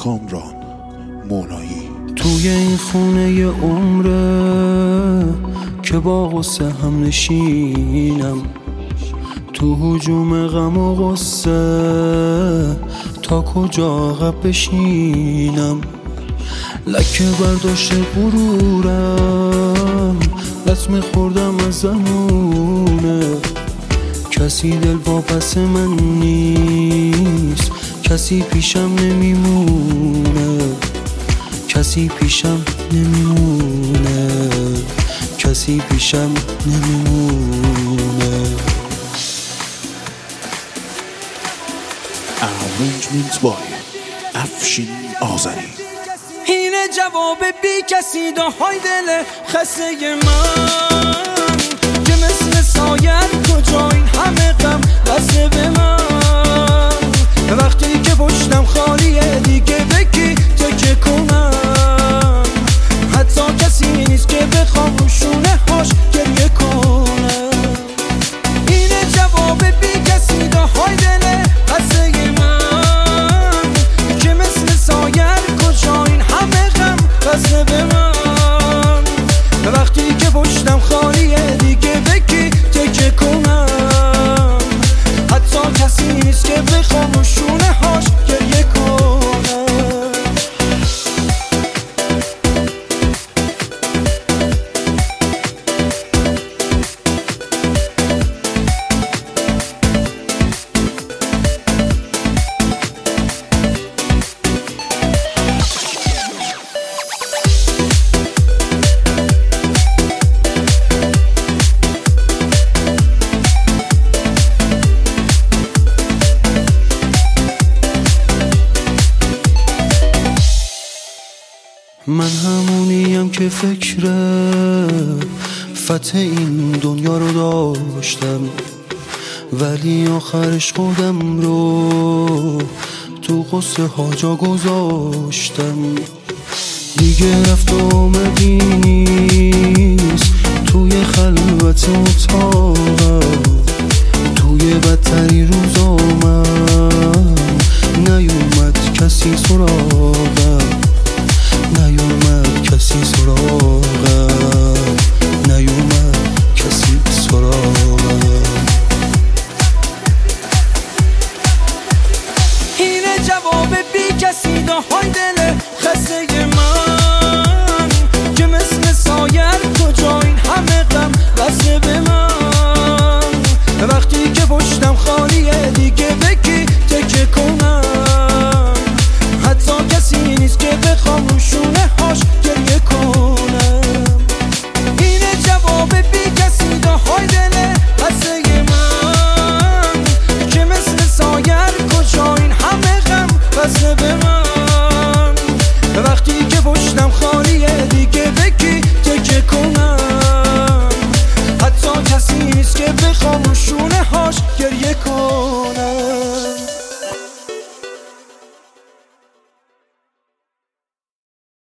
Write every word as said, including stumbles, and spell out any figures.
کامران مولایی. توی این خونه یه عمره که با غصه هم نشینم، تو هجوم غم و غصه تا کجا عقب بشینم. لکه برداشت غرورم، لطمه خوردم از زمونه. کسی دل واپس من نیست، کسی پیشم نمیمونه، کسی پیشم نمیمونه، کسی پیشم نمیمونه. Arrangement by افشین آذری. اینه جواب بی کسی داهای دل خسته من، که مثل سایر کجا این همه غم بسته به من. وقتی که پشتم خالیه دیگه به کی تکه کنم، حتی کسی نیست که بخوام رو شونه هاش گریه کنم. اینه جواب بی کسی داهای دل خسته من، که مثل سایر کجا این همه غم بسته به من. وقتی که پشتم خالیه دیگه به کی تکه کنم، حتی کسی نیست که بخوام رو شونه هاش گریه کنم. من همونیم که فکر فتح این دنیا رو داشتم، ولی آخرش خودم رو تو قصه ها جا گذاشتم. دیگه رفت و آمدی نیست توی خلوت اتاقم، توی بدتری روزا من نیومد کسی سراغم، نیومد کسی سراغم، نیومد کسی سراغم. اینه جواب بی کسی داهای دل خسته من، که مثل سایر کجا این همه غم بسته به من. وقتی که پشتم خالیه دیگه به کی تکه کنم، حتی کسی نیست که بخوام رو شونه هاش گریه کنم. اینه جواب بی کسی داهای دل خسته من، که مثل سایر کجا این همه غم بسته به من. وقتی که پشتم خالیه دیگه به کی تکه کنم، حتی کسی نیست که بخوام